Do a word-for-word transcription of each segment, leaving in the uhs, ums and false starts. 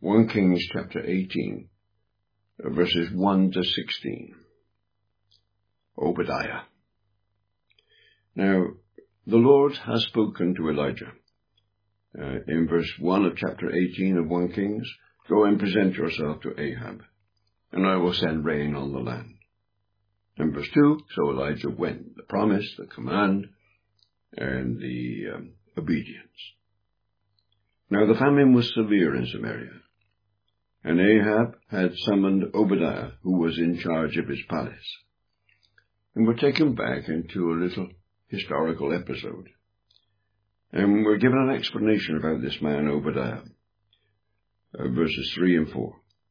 First Kings chapter eighteen, verses one to sixteen. Obadiah. Now, the Lord has spoken to Elijah. Uh, in verse one of chapter eighteen of First Kings, go and present yourself to Ahab, and I will send rain on the land. In verse two, so Elijah went, the promise, the command, and the um, obedience. Now the famine was severe in Samaria, and Ahab had summoned Obadiah, who was in charge of his palace. And we're taken back into a little historical episode, and we're given an explanation about this man Obadiah, uh, verses three and four.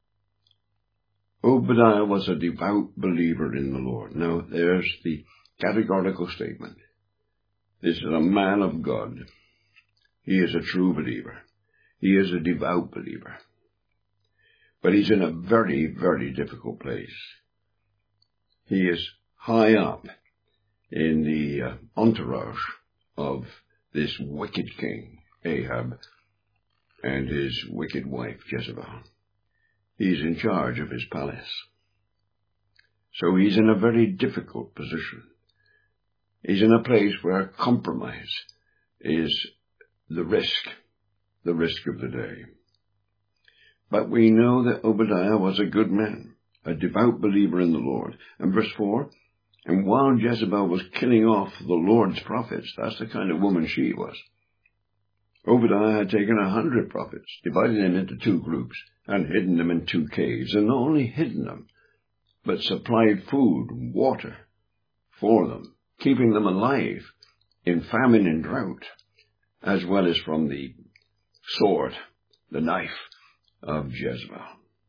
Obadiah was a devout believer in the Lord. Now there's the categorical statement. This is a man of God. He is a true believer. He is a devout believer. But he's in a very, very difficult place. He is high up in the uh, entourage of this wicked king, Ahab, and his wicked wife, Jezebel. He's in charge of his palace. So he's in a very difficult position. He's in a place where compromise is the risk, the risk of the day. But we know that Obadiah was a good man, a devout believer in the Lord. And verse four, and while Jezebel was killing off the Lord's prophets, that's the kind of woman she was, Obadiah had taken a hundred prophets, divided them into two groups, and hidden them in two caves, and not only hidden them, but supplied food and water for them, keeping them alive in famine and drought, as well as from the sword, the knife of Jezebel.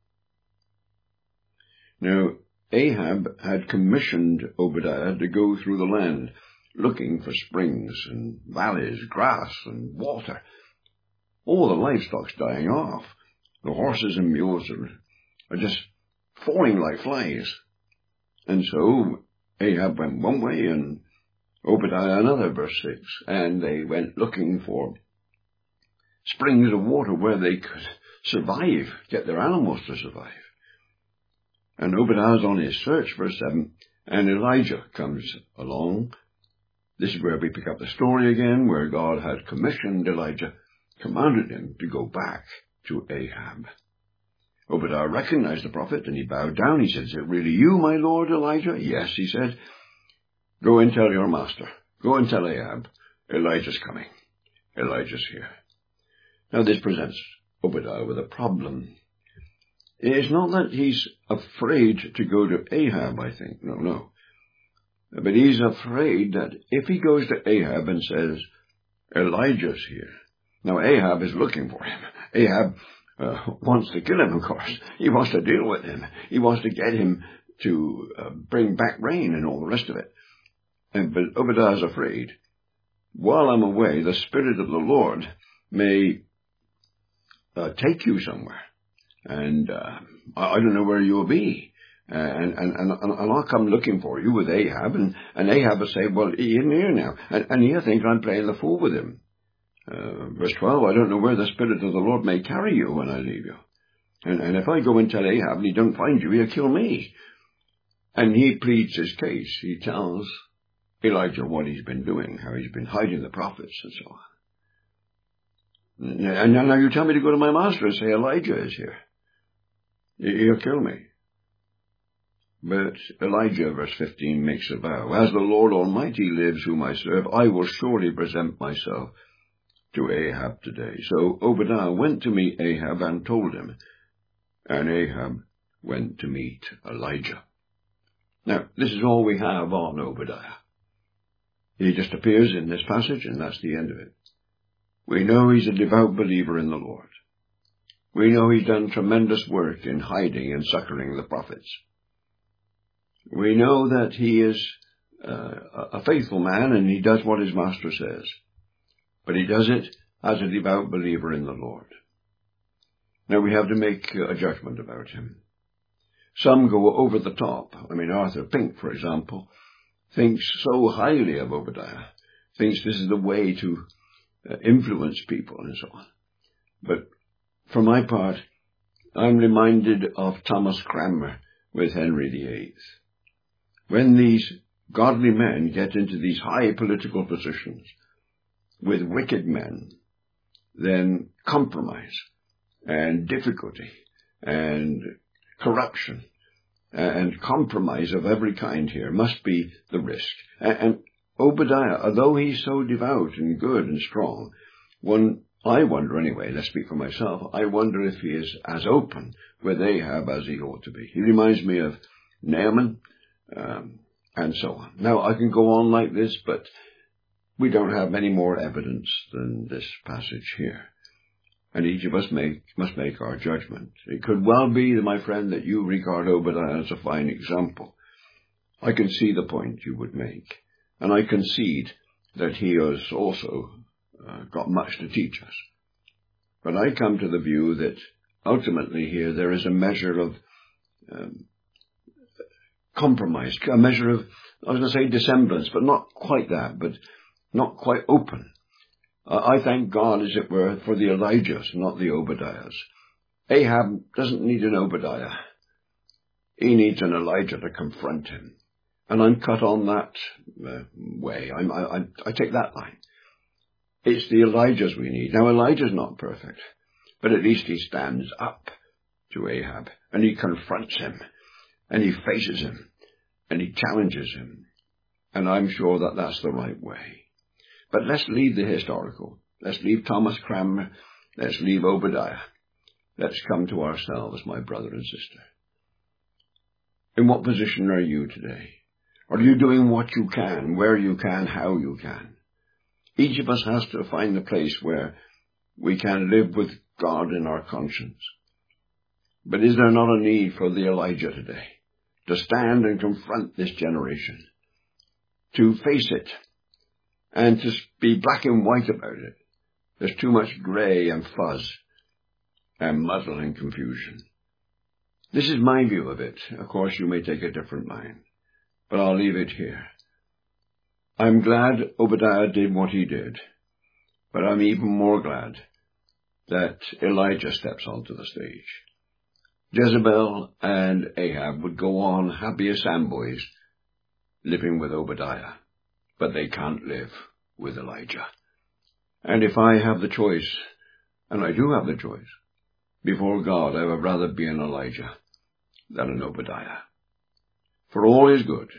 Now, Ahab had commissioned Obadiah to go through the land, looking for springs and valleys, grass and water. All the livestock's dying off. The horses and mules are, are just falling like flies. And so Ahab went one way and Obadiah another, verse six, and they went looking for springs of water where they could survive, get their animals to survive. And Obadiah's on his search, verse seven, and Elijah comes along. This is where we pick up the story again, where God had commissioned Elijah, commanded him to go back to Ahab. Obadiah recognized the prophet, and he bowed down. He said, is it really you, my lord Elijah? Yes, he said. Go and tell your master. Go and tell Ahab, Elijah's coming. Elijah's here. Now this presents Obadiah with a problem. It's not that he's afraid to go to Ahab, I think. No, no. But he's afraid that if he goes to Ahab and says, Elijah's here. Now Ahab is looking for him. Ahab uh, wants to kill him, of course. He wants to deal with him. He wants to get him to uh, bring back rain and all the rest of it. And, but Obadiah's afraid. While I'm away, the Spirit of the Lord may uh, take you somewhere. And uh, I don't know where you'll be. Uh, and, and, and, and I'll come looking for you with Ahab. And, and Ahab will say, well, he isn't here now. And, and he'll think I'm playing the fool with him. Uh, verse twelve, I don't know where the Spirit of the Lord may carry you when I leave you. And, and if I go and tell Ahab and he don't find you, he'll kill me. And he pleads his case. He tells Elijah what he's been doing, how he's been hiding the prophets and so on. And now you tell me to go to my master and say Elijah is here. He'll kill me. But Elijah, verse fifteen, makes a vow. As the Lord Almighty lives, whom I serve, I will surely present myself to Ahab today. So Obadiah went to meet Ahab and told him, and Ahab went to meet Elijah. Now, this is all we have on Obadiah. He just appears in this passage, and that's the end of it. We know he's a devout believer in the Lord. We know he's done tremendous work in hiding and succoring the prophets. We know that he is uh, a faithful man, and he does what his master says. But he does it as a devout believer in the Lord. Now we have to make a judgment about him. Some go over the top. I mean, Arthur Pink, for example, thinks so highly of Obadiah, thinks this is the way to uh, influence people and so on. But for my part, I'm reminded of Thomas Cranmer with Henry the Eighth. When these godly men get into these high political positions with wicked men, then compromise and difficulty and corruption and compromise of every kind here must be the risk. And Obadiah, although he's so devout and good and strong, one, I wonder anyway, let's speak for myself, I wonder if he is as open with Ahab as he ought to be. He reminds me of Naaman, um, and so on. Now, I can go on like this, but we don't have any more evidence than this passage here. And each of us make, must make our judgment. It could well be, my friend, that you regard Obadiah as a fine example. I can see the point you would make, and I concede that he has also uh, got much to teach us. But I come to the view that ultimately here there is a measure of um, compromise, a measure of, I was going to say dissemblance, but not quite that, but not quite open. Uh, I thank God, as it were, for the Elijahs, not the Obadiahs. Ahab doesn't need an Obadiah. He needs an Elijah to confront him. And I'm cut on that uh, way. I'm, I, I, I take that line. It's the Elijahs we need. Now, Elijah's not perfect, but at least he stands up to Ahab, and he confronts him, and he faces him, and he challenges him. And I'm sure that that's the right way. But let's leave the historical. Let's leave Thomas Cranmer. Let's leave Obadiah. Let's come to ourselves, my brother and sister. In what position are you today? Are you doing what you can, where you can, how you can? Each of us has to find the place where we can live with God in our conscience. But is there not a need for the Elijah today to stand and confront this generation, to face it, and to be black and white about it? There's too much grey and fuzz and muddle and confusion. This is my view of it. Of course, you may take a different line, but I'll leave it here. I'm glad Obadiah did what he did, but I'm even more glad that Elijah steps onto the stage. Jezebel and Ahab would go on happy as sandboys, living with Obadiah, but they can't live with Elijah. And if I have the choice, and I do have the choice, before God, I would rather be an Elijah than an Obadiah. For all is good.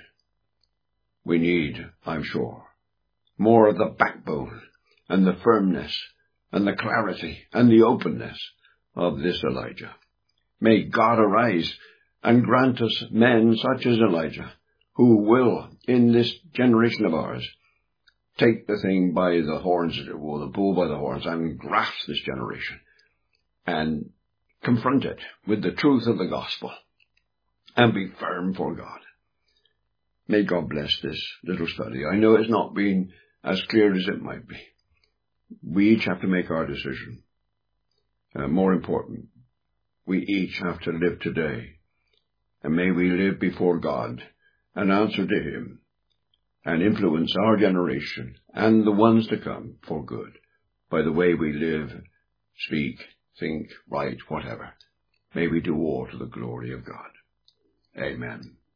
We need, I'm sure, more of the backbone and the firmness and the clarity and the openness of this Elijah. May God arise and grant us men such as Elijah, who will, in this generation of ours, take the thing by the horns, as it were, the bull by the horns, and grasp this generation and confront it with the truth of the gospel and be firm for God. May God bless this little study. I know it's not been as clear as it might be. We each have to make our decision. Uh, more important, we each have to live today. And may we live before God and answer to Him and influence our generation and the ones to come for good by the way we live, speak, think, write, whatever. May we do all to the glory of God. Amen.